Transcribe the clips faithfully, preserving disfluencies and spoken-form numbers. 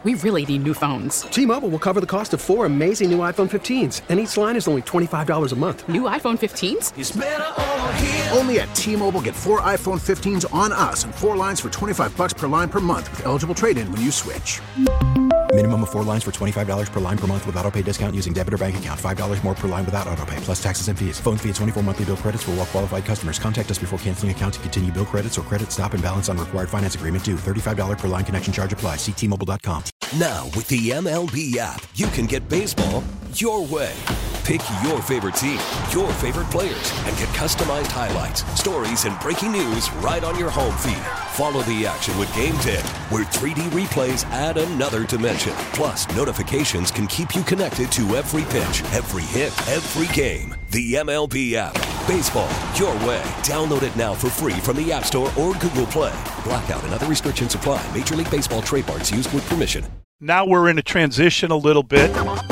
we really need new phones. T-Mobile will cover the cost of four amazing new iPhone fifteens, and each line is only twenty-five dollars a month. New iPhone fifteens? It's better over here. Only at T-Mobile, get four iPhone fifteens on us and four lines for twenty-five dollars per line per month with eligible trade-in when you switch. Minimum of four lines for twenty-five dollars per line per month with autopay discount using debit or bank account. five dollars more per line without autopay, plus taxes and fees. Phone fee at twenty-four monthly bill credits for well-qualified customers. Contact us before canceling account to continue bill credits or credit stop and balance on required finance agreement due. thirty-five dollars per line connection charge applies. See T Mobile dot com. Now, with the M L B app, you can get baseball your way. Pick your favorite team, your favorite players, and get customized highlights, stories, and breaking news right on your home feed. Follow the action with Game Day, where three D replays add another dimension. Plus, notifications can keep you connected to every pitch, every hit, every game. The M L B app. Baseball your way. Download it now for free from the App Store or Google Play. Blackout and other restrictions apply. Major League Baseball trademarks used with permission. Now we're in a transition a little bit.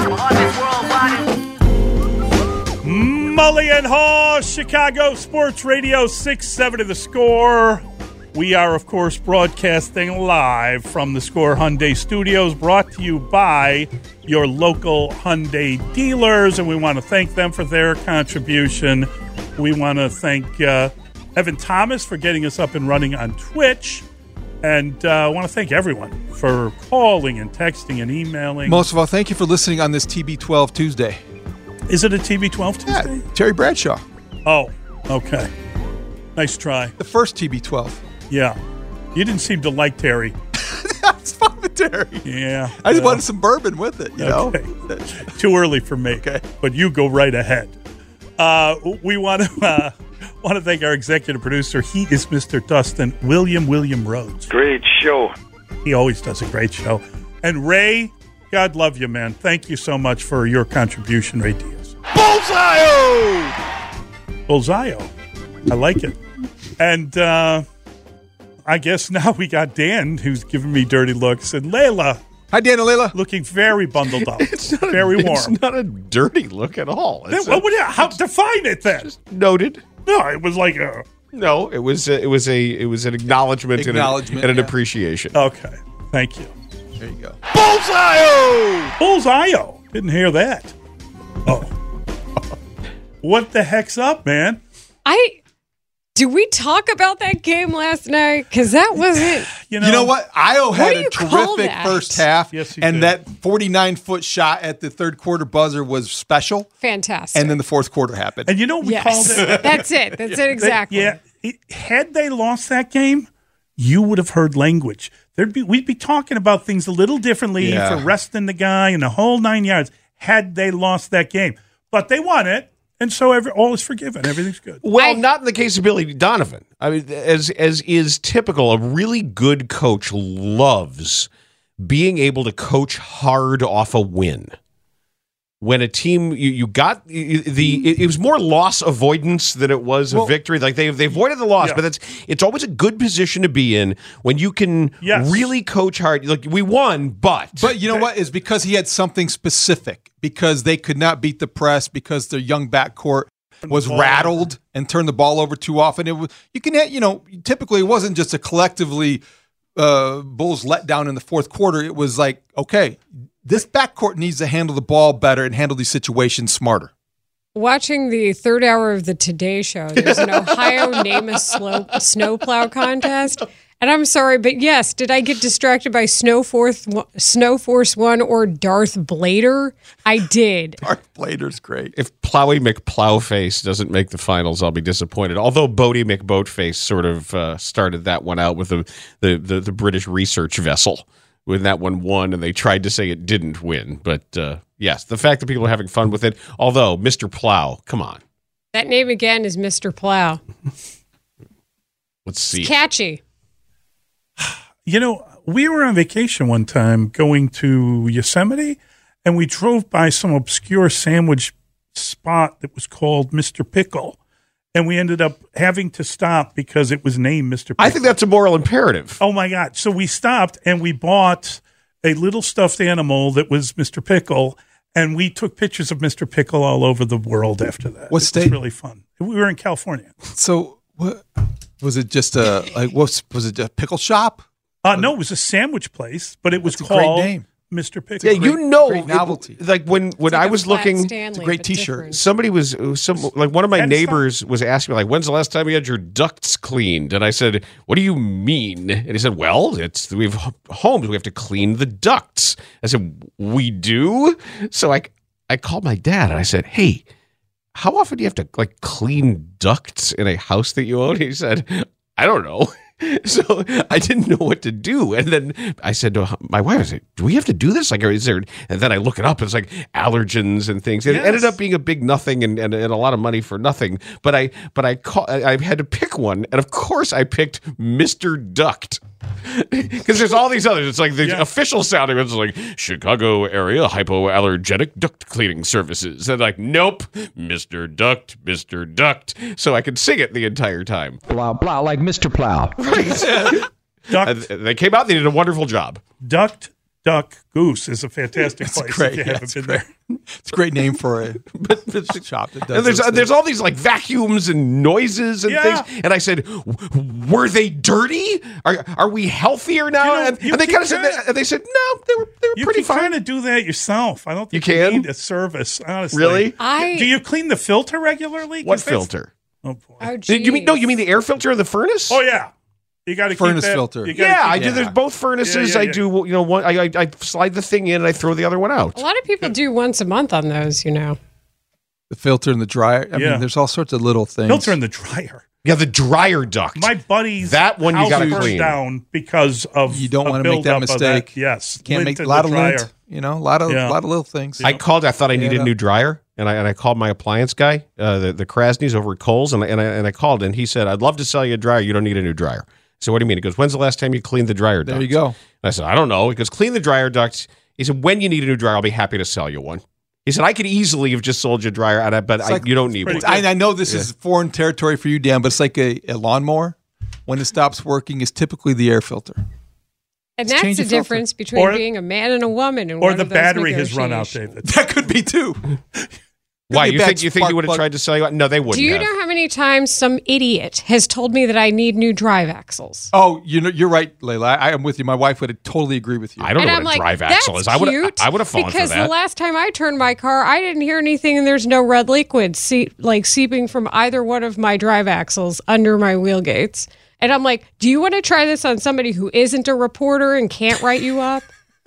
Mully and Haw, Chicago Sports Radio, six seventy The Score. We are, of course, broadcasting live from the Score Hyundai Studios, brought to you by your local Hyundai dealers, and we want to thank them for their contribution. We want to thank uh, Evan Thomas for getting us up and running on Twitch, and uh, I want to thank everyone for calling and texting and emailing. Most of all, thank you for listening on this T B twelve Tuesday. Is it a T B twelve Tuesday? Yeah, Terry Bradshaw. Oh, okay. Nice try. The first T B twelve. Yeah. You didn't seem to like Terry. That's fine with Terry. Yeah. I just well, wanted some bourbon with it, you okay. know? Too early for me. Okay. But you go right ahead. Uh, we want to uh, want to thank our executive producer. He is Mister Dustin William William Rhodes. Great show. He always does a great show. And Ray, God love you, man. Thank you so much for your contribution, Ray Diaz. Bullseye! Bullseye. I like it. And uh, I guess now we got Dan, who's giving me dirty looks, and Layla. Hi, Dan and Layla. Looking very bundled up. It's not very a, warm. It's not a dirty look at all. Then, what would you, how define it then? Just noted. No, it was like a. No, it was a, it was a it was an acknowledgement, acknowledgement and, a, and an yeah. appreciation. Okay, thank you. There you go. Bullseye! Bullseye! Didn't hear that. Oh, what the heck's up, man? I. Did we talk about that game last night? Because that wasn't... You know, you know what? Io had what a terrific first half, yes, and did. that forty-nine-foot shot at the third quarter buzzer was special. Fantastic. And then the fourth quarter happened. And you know what we yes. called it? That's it. That's it exactly. Yeah. It, had they lost that game, you would have heard language. There'd be We'd be talking about things a little differently Yeah. for resting the guy and the whole nine yards had they lost that game. But they won it. And so every, all is forgiven. Everything's good. Well, I, not in the case of Billy Donovan. I mean, as as is typical, a really good coach loves being able to coach hard off a win. When a team you, you got the it, it was more loss avoidance than it was well, a victory. Like they they avoided the loss, yeah. but it's it's always a good position to be in when you can yes. really coach hard. Like we won, but But you know what? Is because he had something specific. Because they could not beat the press. Because their young backcourt was rattled and turned the ball over too often. It was you can you know typically it wasn't just a collectively uh, Bulls letdown in the fourth quarter. It was like okay, this backcourt needs to handle the ball better and handle these situations smarter. Watching the third hour of the Today Show, there's an Ohio Name a Slope snowplow contest. And I'm sorry, but yes, did I get distracted by Snow Force, Snow Force One or Darth Blader? I did. Darth Blader's great. if Plowy McPlowface doesn't make the finals, I'll be disappointed. Although Bodie McBoatface sort of uh, started that one out with the, the, the, the British research vessel when that one won, and they tried to say it didn't win. But uh, yes, the fact that people are having fun with it, although Mister Plow, come on. That name again is Mister Plow. Let's see. It's catchy. You know, we were on vacation one time going to Yosemite, and we drove by some obscure sandwich spot that was called Mister Pickle. And we ended up having to stop because it was named Mister Pickle. I think that's a moral imperative. Oh, my God. So we stopped, and we bought a little stuffed animal that was Mister Pickle, and we took pictures of Mister Pickle all over the world after that. What it state? was really fun. We were in California. So what was it? Just a like? What was it? A pickle shop? Uh, no, it was a sandwich place, but it was That's a great called name. Mister Pickle. Yeah, you know, great novelty. It, like when when Like I a was flat looking, Stanley, a great but T-shirt. different. somebody was some like one of my Ken neighbors was asking me like, "When's the last time you had your ducts cleaned?" And I said, "What do you mean?" And he said, "Well, it's we have homes. We have to clean the ducts." I said, "We do." So I I called my dad and I said, "Hey, how often do you have to like clean ducts in a house that you own?" He said, "I don't know." So I didn't know what to do. And then I said to my wife, I said, do we have to do this? Like, is there, and then I look it up. It's like allergens and things. It Yes. ended up being a big nothing and, and, and a lot of money for nothing. But I, but I, call, I had to pick one. And of course I picked Mister Duct. Because there's all these others. It's like the Yeah. official sounding. It's like Chicago area hypoallergenic duct cleaning services. And like, nope, Mister Duct, Mister Duct. So I could sing it the entire time. Plow, plow, like Mister Plow. Duct, And they came out. They did a wonderful job. Duct, Duck, Goose is a fantastic That's place great. if you Yeah, haven't it's been great. there. It's a great name for a shop that does And there's those uh, there's things. all these like vacuums and noises and Yeah. things. And I said, "W- were they dirty? Are are we healthier now?" You know, and, you and they can kind of said, kinda- and they said, no, they were they were You pretty can fine. kind of do that yourself. I don't think You you, can? need a service, honestly. Really? I Do you clean the filter regularly? 'Cause What that's- filter? Oh, boy. Oh, Did you mean no? geez. You mean the air filter in the furnace? Oh, yeah. You got to Furnace keep that, filter. you gotta yeah, I keep- do. Yeah. There's both furnaces. Yeah, yeah, I yeah. do. You know, one. I, I I slide the thing in and I throw the other one out. A lot of people do once a month on those, you know. the filter and the dryer. I Yeah. mean, there's all sorts of little things. filter in the dryer. Yeah, the dryer duct. My buddy's That one you house gotta burnt clean. down because of You don't a want to make that buildup of mistake. Yes, Can't lint make a in lot the of dryer. lint. You know, a lot of Yeah. lot of little things. I called. I thought I needed Yeah. a new dryer, and I and I called my appliance guy, uh, the the Krasny's over at Kohl's, and I, and I and I called, and he said, "I'd love to sell you a dryer. You don't need a new dryer." So what do you mean? He goes, "When's the last time you cleaned the dryer duct?" There you go. And I said, "I don't know." He goes, "Clean the dryer duct." He said, "When you need a new dryer, I'll be happy to sell you one." He said, "I could easily have just sold you a dryer, and I- but I, like- you don't need one." pretty I, I know this is foreign territory for you, Dan, but it's like a, a lawnmower. When it stops working, is typically the air filter. And Just that's change the the filter. difference between Or- being a man and a woman. And Or the battery has run out, David. That could be too. Why be a you bad think you think spark he would have plug. tried to sell you one? No, they wouldn't. Do you have. know how many times some idiot has told me that I need new drive axles? Oh, you know, you're right, Layla. I am with you. My wife would totally agree with you. I don't And know I'm what a like, drive that's axle is. I would have. cute I would have fallen because for that. the last time I turned my car, I didn't hear anything, and there's no red liquid see, like seeping from either one of my drive axles under my wheel gates. And I'm like, do you want to try this on somebody who isn't a reporter and can't write you up?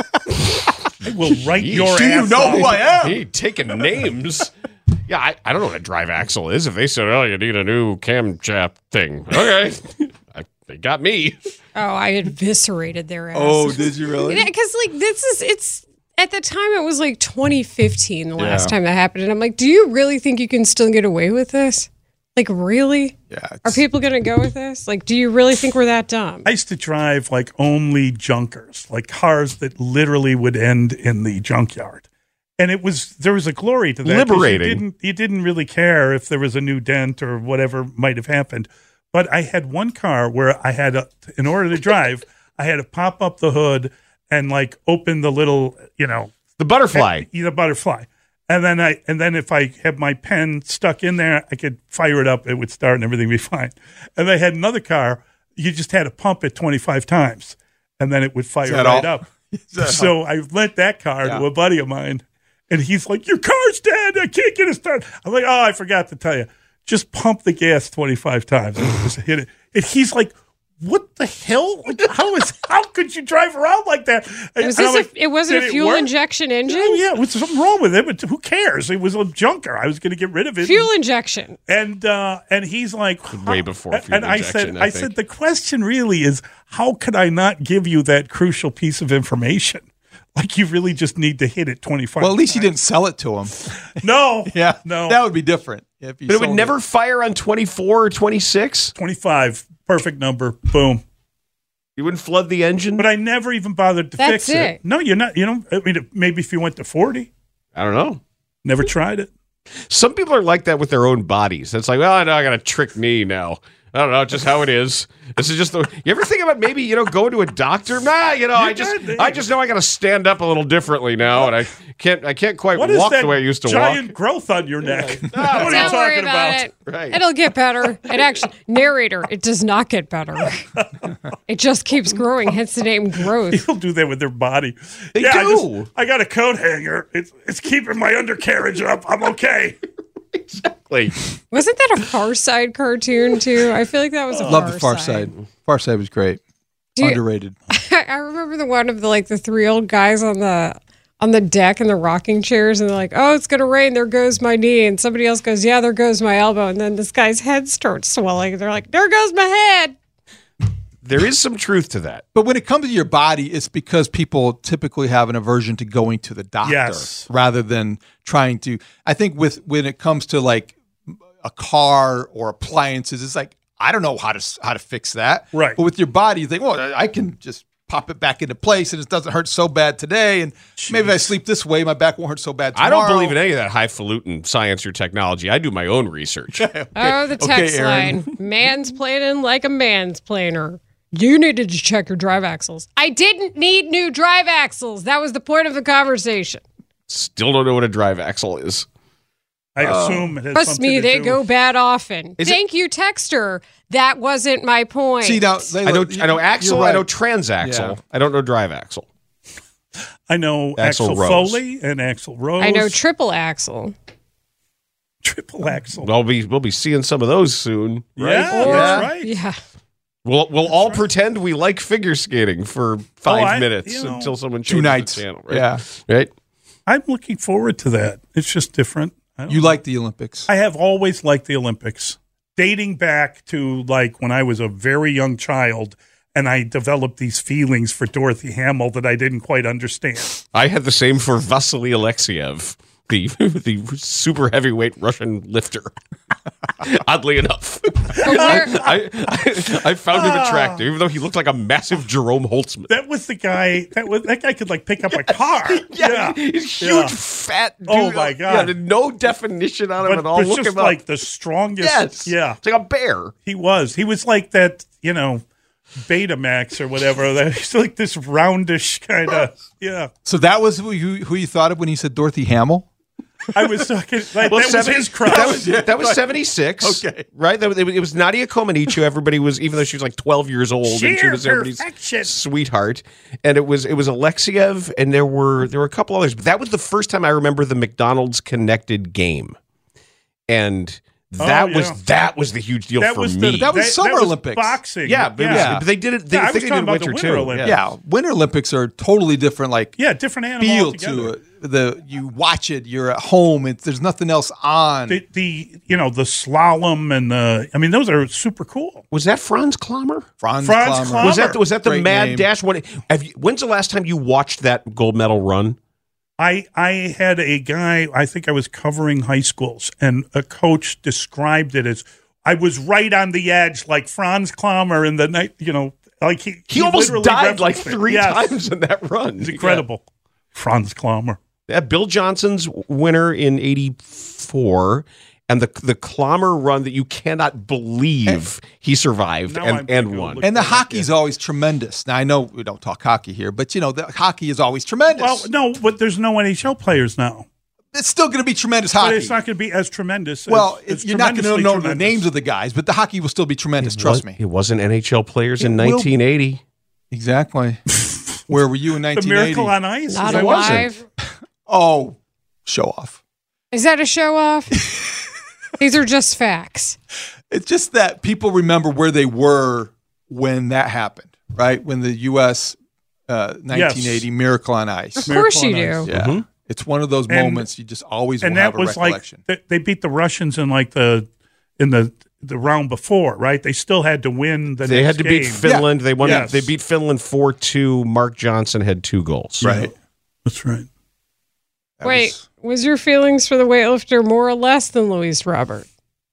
I will write your Do you ass know off. who I am? He taking names. Yeah, I, I don't know what a drive axle is. If they said, "Oh, you need a new camshaft thing," okay, I, they got me. Oh, I eviscerated their ass. Oh, did you really? Because like this is it's at the time it was like twenty fifteen the last Yeah. time that happened, and I'm like, do you really think you can still get away with this? Like, really? Yeah. Are it's- people going to go with this? Like, do you really think we're that dumb? I used to drive like only junkers, like cars that literally would end in the junkyard. And it was there was a glory to that. 'cause Liberating. You didn't, you didn't really care if there was a new dent or whatever might have happened. But I had one car where I had, a, in order to drive, I had to pop up the hood and like open the little, you know, The butterfly. the butterfly. And then I and then if I had my pen stuck in there, I could fire it up. It would start and everything would be fine. And I had another car. You just had to pump it twenty-five times, and then it would fire that right all? up. So I lent that car Yeah. to a buddy of mine, and he's like, "Your car's dead. I can't get it started." I'm like, "Oh, I forgot to tell you. Just pump the gas twenty-five times and just hit it." And he's like, "What the hell? Like, how is how could you drive around like that?" And Was I'm this like, a, it wasn't "Did a it fuel work?" injection engine? Oh, yeah, was something wrong with it, but who cares? It was a junker. I was going to get rid of it. Fuel injection. And uh, and he's like, Way "Huh?" before fuel And I injection, said, I I think. said, the question really is, how could I not give you that crucial piece of information? Like, you really just need to hit it twenty-five. Well, at least you times. didn't sell it to him. No, Yeah. no, That would be different. If you But it would sold never fire on twenty-four or twenty-six. twenty-five, perfect number. Boom. You wouldn't flood the engine. But I never even bothered to That's fix it. it. No, you're not. You know, I mean, maybe if you went to forty, I don't know. never tried it. Some people are like that with their own bodies. It's like, well, I know I got to trick me now. I don't know, just how it is. This is just the. You ever think about maybe you know going to a doctor? Nah, you know, You I just did. I just know I got to stand up a little differently now, and I can't I can't quite What is walk that the way I used to giant walk. growth on your neck? What are you Don't worry talking about, about? it. Right. It'll get better. It actually, narrator, it does not get better. It just keeps growing. Hence the name growth. People do that with their body. They yeah, I, do. just, I got a coat hanger. It's it's keeping my undercarriage up. I'm okay. Exactly. Wasn't that a Far Side cartoon too? I feel like that was a Love Far the Far Side. Side. Far Side was great. Do you- Underrated. I remember the one of the like the three old guys on the on the deck in the rocking chairs, and they're like, "Oh, it's gonna rain. There goes my knee." And somebody else goes, "Yeah, there goes my elbow." And then this guy's head starts swelling. They're like, "There goes my head." There is some truth to that. But when it comes to your body, it's because people typically have an aversion to going to the doctor Yes. rather than trying to. I think with when it comes to like a car or appliances, it's like I don't know how to how to fix that. Right. But with your body, you think, well, I can just pop it back into place, and it doesn't hurt so bad today. And maybe if I sleep this way, my back won't hurt so bad tomorrow. I don't believe in any of that highfalutin science or technology. I do my own research. Oh, the text Okay, Aaron. line: "Man's planning like a man's planner." You needed to check your drive axles. I didn't need new drive axles. That was the point of the conversation. Still don't know what a drive axle is. I assume it has Trust something me, to they do- go bad often. Is it- Thank you, Texter. That wasn't my point. See now, I know I know axle, You're I know right. transaxle. Yeah. I don't know drive axle. I know Axl Axel Rose. Foley and Axel Rose. I know triple axle. triple Axel. We'll be we'll be seeing some of those soon. Right? Yeah, Or- that's right. Yeah. We'll we'll all pretend we like figure skating for five Oh, I- minutes you know, until someone Two changes nights. the channel. Right? Yeah. Right. I'm looking forward to that. It's just different. I don't You know. like the Olympics. I have always liked the Olympics, dating back to like when I was a very young child, and I developed these feelings for Dorothy Hamill that I didn't quite understand. I had the same for Vasily Alexiev, the the super heavyweight Russian lifter. Oddly enough, where- I, I I found him attractive, even though he looked like a massive Jerome Holtzman. That was the guy. That was that guy could like pick up a car. yeah, He's huge, Yeah. fat dude. Oh, my God. Yeah, no definition on him But at all. it's Look just him up. like the strongest. Yes. Yeah, It's like a bear. he was. He was like that. You know, Betamax or whatever. That he's like this roundish kind of. Yeah, So that was who you, who you thought of when he said Dorothy Hamill? I was talking. Like, Well, that seventy was his crush. That was, that was seventy-six. Okay. Right? That was, it was Nadia Comaneci. Everybody was, even though she was like twelve years old and she Sheer was everybody's perfection. sweetheart. And it was it was Alexiev, and there were there were a couple others. But that was the first time I remember the McDonald's connected game. And that Oh, yeah. was that was the huge deal that for was me. the, That was Summer Olympics. boxing. yeah, but, it was- Yeah. but they did it. They, Yeah, I I think was they talking did about the winter Winter too. Olympics. Yeah. Winter Olympics are totally different. Like yeah, different animal feel altogether. to it. The you watch it. You're at home. It's, there's nothing else on. The, the you know the slalom and the I mean those are super cool. Was that Franz Klammer? Franz, Franz Klammer. Klammer. Was that was that the Great Mad name. Dash one? Have you, when's the last time you watched that gold medal run? I I had a guy I think I was covering high schools and a coach described it as I was right on the edge like Franz Klammer in the night you know like he He, almost literally died like referenced it. three Yes. times in that run. It's incredible. Franz Klammer. Yeah, Bill Johnson's winner in eighty-four, and the the Klammer run that you cannot believe he survived Now I'm and, gonna and go won. look And the that up, hockey's yeah. always tremendous. Now I know we don't talk hockey here, but you know the hockey is always tremendous. Well, no, but there's no N H L players now. it's still going to be tremendous But hockey. it's not going to be as tremendous. well, as, it's, you're not going to tremendously know the tremendous. names of the guys, but the hockey will still be tremendous. It Trust was- me. It wasn't N H L players in It will- nineteen eighty. Exactly. Where were you in The nineteen eighty? Miracle on Ice. Is Not that what- alive. Oh, show off. Is that a show off? These are just facts. It's just that people remember where they were when that happened, right? When the U S uh, nineteen eighty Miracle on Ice. Of course you do. Miracle Yeah. Mhm. It's one of those And- moments you just always will and have that a was like recollection. th- they beat the Russians in like the in the the round before, right? They still had to win the They next had to beat game. Finland. They won. Yes. They beat Finland four two. Mark Johnson had two goals. Right. That's right. That Wait, was- was your feelings for the weightlifter more or less than Luis Robert?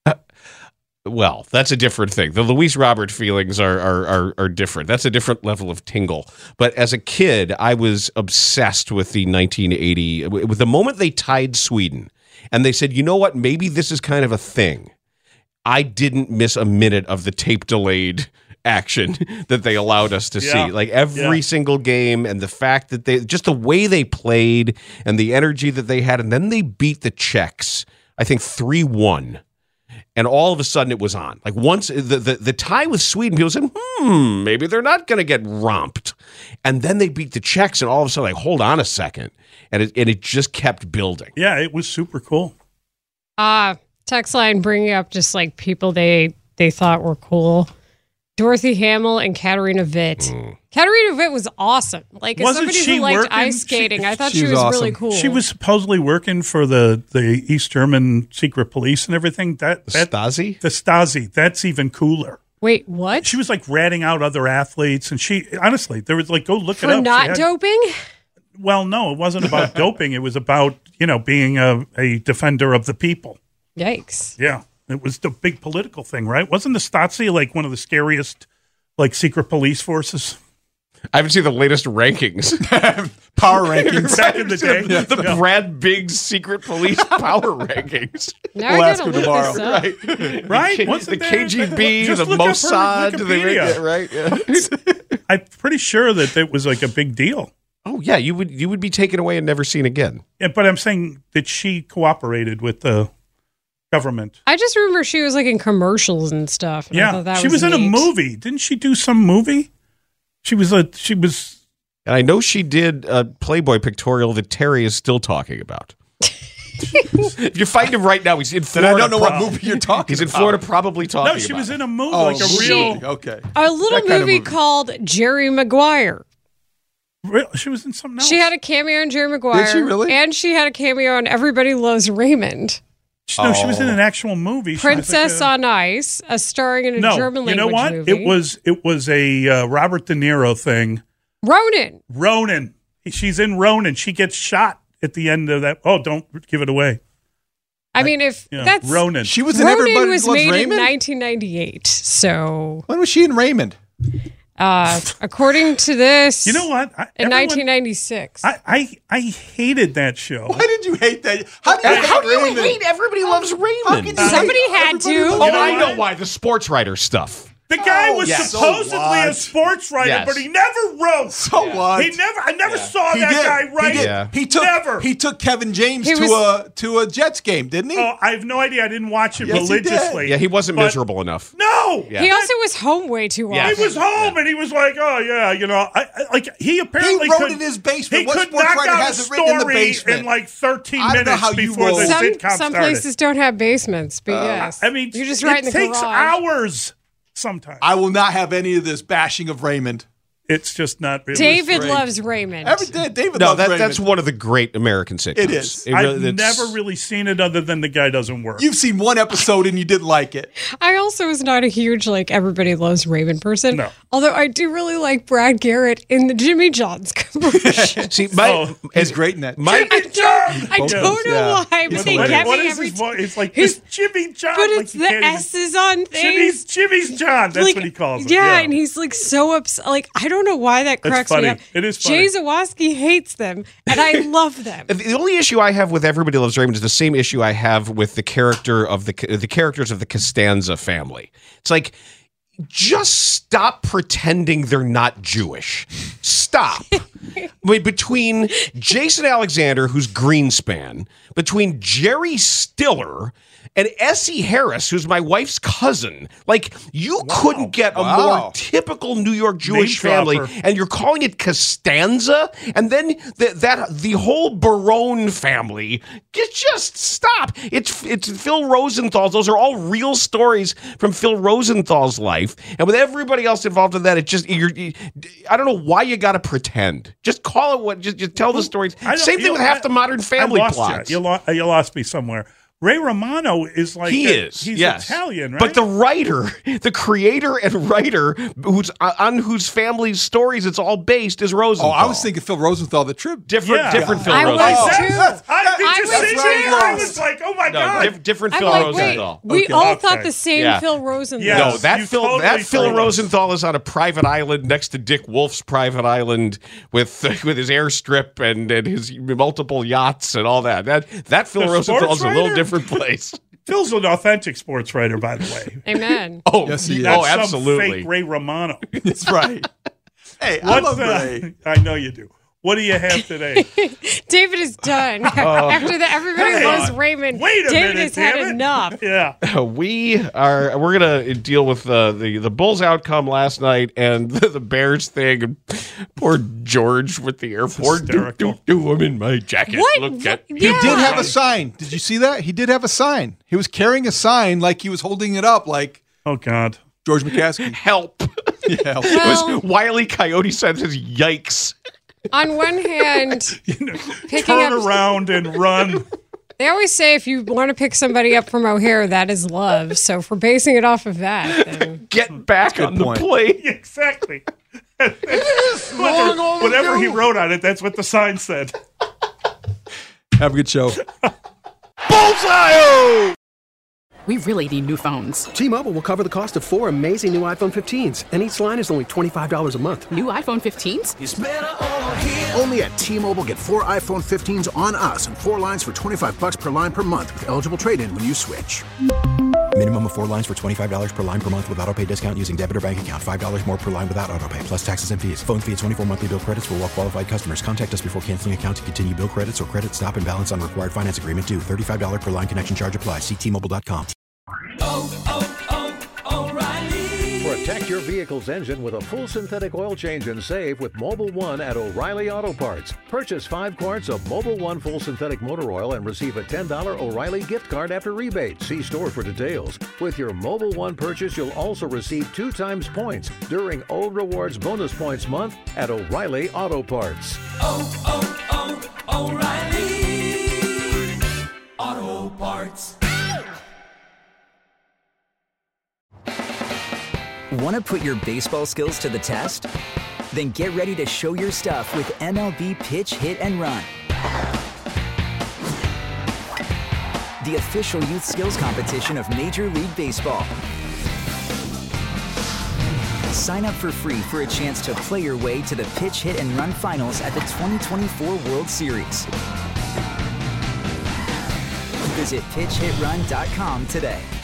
Well, that's a different thing. The Luis Robert feelings are, are are are different. That's a different level of tingle. But as a kid, I was obsessed with the nineteen eighty. With the moment they tied Sweden, and they said, "You know what? Maybe this is kind of a thing." I didn't miss a minute of the tape delayed action that they allowed us to Yeah. see. Like every Yeah. single game, and the fact that they just the way they played and the energy that they had, and then they beat the Czechs, I think three one. And all of a sudden it was on. Like once the, the, the tie with Sweden, people said, hmm, maybe they're not going to get romped. And then they beat the Czechs, and all of a sudden, like, hold on a second. And it, and it just kept building. Yeah, it was super cool. Uh, text line bringing up just like people they they thought were cool. Dorothy Hamill and Katarina Witt. Mm. Katarina Witt was awesome. Like as Wasn't somebody she who liked working? ice skating, She- I thought she she, was was, awesome. really cool. She was supposedly working for the, the East German secret police and everything. That, The that Stasi? The Stasi. That's even cooler. Wait, what? She was like ratting out other athletes, and she honestly, there was like, go look For it up. She not had- doping? Well, no, it wasn't about doping. It was about, you know, being a, a defender of the people. Yikes. Yeah. It was the big political thing, right? Wasn't the Stasi like one of the scariest, like, secret police forces? I haven't seen the latest rankings. Power rankings. Back in the day. The Yeah. Brad Biggs secret police power rankings. Now We'll I ask gotta her look tomorrow. this up. Right? The, Wasn't the there- K G B, Just the look up her Mossad, the Wikipedia. yeah, right? Yeah. I'm pretty sure that it was like a big deal. Oh yeah, you would you would be taken away and never seen again. Yeah, but I'm saying that she cooperated with the government. I just remember she was like in commercials and stuff. And I Yeah, thought that she was, in a neat. movie. Didn't she do some movie? She was a she was. And I know she did a Playboy pictorial that Terry is still talking about. If you find him right now, he's in Then Florida. I don't know what prob- movie you're talking He's in about. Florida, probably talking. No, she about was it. in a movie, Oh, like a she- real. okay. A little That kind of movie movie. called Jerry Maguire. real she was in something else. She had a cameo in Jerry Maguire. she really? And she had a cameo on Everybody Loves Raymond. no, she was in an actual movie. She was Princess like a- on Ice, a starring in a No, German you know language what? movie. It was it was a uh, Robert De Niro thing. Ronan. Ronan. She's in Ronan. She gets shot at the end of that. Oh, don't give it away. I mean, if Yeah, that's Ronan. She was in Ronan Everybody was Loves made Raymond? in nineteen ninety-eight. So, When was she in Raymond? uh, according to this, You know what? I, in everyone- nineteen ninety-six. I, I I hated that show. Why did you hate that? How do you hate How do you Raymond? hate Everybody Loves How Raymond? can you Somebody hate had Everybody to. Loves Oh, You know I know what? why. The sports writer stuff. The guy was yeah. supposedly So a what? sports writer, Yes. but he never wrote. So what? He never. I never saw He that did. guy write. He did. Yeah. He took Never. he took Kevin James He to was- a to a Jets game, didn't he? Oh, I have no idea. I didn't watch it Yes, he did. religiously. Yeah, he wasn't But- miserable enough. No. Yeah. He also was home way too Yeah. often. He was home and he was like, "Oh yeah, you know, I, I, like he apparently He wrote could, in his basement. He What could sports knock writer out a has it written in the story basement? in like thirteen I don't know minutes how you before roll. the Some, sitcom some started. places don't have basements, but yes. I mean, you just it write in the takes garage. hours sometimes. I will not have any of this bashing of Raymond. It's just not really. David great. loves Raymond. Every day, David No, loves that, Raymond. that's one of the great American sitcoms. It is. It really- I've it's- never really seen it other than the guy doesn't work. You've seen one episode and you didn't like it. I also was not a huge like Everybody Loves Raymond person. No. Although I do really like Brad Garrett in the Jimmy John's commercial. See, my, Oh, He's great in that. my, I don't, I Both don't those, know yeah. why, but He's they what, get what me is every his voice? It's like He's- this Jimmy John. But like it's you the can't even- S's on Jimmy's things. Jimmy's John. That's Like, what he calls it. Yeah, and he's like so upset. Like I don't know why that That's cracks funny. me up. It is funny. Jay Zawaski hates them, and I love them. The only issue I have with Everybody Loves Raymond is the same issue I have with the character of the the characters of the Costanza family. It's like, just stop pretending they're not Jewish. Stop. Wait, between Jason Alexander, who's Greenspan, between Jerry Stiller and Essie Harris, who's my wife's cousin, like you couldn't get a Wow. more typical New York Jewish Name family, dropper. and you're calling it Costanza, and then the, that the whole Barone family. Just, just stop. It's it's Phil Rosenthal's. Those are all real stories from Phil Rosenthal's life, and with everybody else involved in that, it just you're. You, I don't know why you got to pretend. Just call it what. Just, just tell the stories. I don't- Same you thing with know, half I- the Modern Family I lost plots. You. You, lo- you lost me somewhere. Ray Romano is like He a- is. He's yes. Italian, right? But the writer, the creator and writer, who's on whose family's stories it's all based, is Oh, Rosenthal. I was thinking Phil Rosenthal, the trip. different, Yeah. different Phil I was Rosenthal. too. That's- I, did I you was see too. that? I was like, oh my No, god. diff- different I'm Phil like, Rosenthal. wait, we Okay. all Okay. thought the same Yeah. Phil Rosenthal. Yeah. No, Yes, that you Phil totally that Phil told us. Rosenthal is on a private island next to Dick Wolf's private island with with his airstrip and, and his multiple yachts and all that. That that Phil The Rosenthal is sports a little writer? different place. Phil's an authentic sports writer, by the way. Amen. Oh, Yes, he is. Not oh, some absolutely. fake Ray Romano. That's right. Hey, I What's, love uh, Ray. I know you do. What do you have today? David is done. After that, everybody Hang loves on. Raymond. Wait a David minute, has had damn it. enough. Yeah. We are we're gonna deal with uh, the the Bulls outcome last night and the, the Bears thing. And poor George with the airport. Do, hysterical. do, do, I'm in my jacket. What? Look at He He Yeah. did have a sign. Did you see that? He did have a sign. He was carrying a sign like he was holding it up like Oh, God. George McCaskey. help. Yeah. It Well, was Wile E. Coyote said his yikes. on one hand, picking Turn up, around and run. they always say if you want to pick somebody up from O'Hare, that is love. So if we're basing it off of that, then Get back on the point. plane. Exactly. Whatever, whatever he wrote on it, that's what the sign said. Have a good show. Bullseye! We really need new phones. T-Mobile will cover the cost of four amazing new iPhone fifteens, and each line is only twenty-five dollars a month. New iPhone fifteens? Only at T-Mobile, get four iPhone fifteens on us and four lines for twenty-five bucks per line per month with eligible trade-in when you switch. Minimum of four lines for twenty-five dollars per line per month with auto pay discount using debit or bank account. five dollars more per line without auto pay, plus taxes and fees. Phone fee at twenty-four monthly bill credits for well-qualified customers. Contact us before canceling account to continue bill credits or credit stop and balance on required finance agreement due. thirty-five dollars per line connection charge applies. See T Mobile dot com. Protect your vehicle's engine with a full synthetic oil change and save with Mobile One at O'Reilly Auto Parts. Purchase five quarts of Mobile One full synthetic motor oil and receive a ten dollars O'Reilly gift card after rebate. See store for details. With your Mobile One purchase, you'll also receive two times points during O Rewards Bonus Points Month at O'Reilly Auto Parts. Oh, oh, oh, O'Reilly Auto Parts. Want to put your baseball skills to the test? Then get ready to show your stuff with M L B Pitch, Hit, and Run. The official youth skills competition of Major League Baseball. Sign up for free for a chance to play your way to the Pitch, Hit, and Run finals at the twenty twenty-four World Series. Visit pitch hit run dot com today.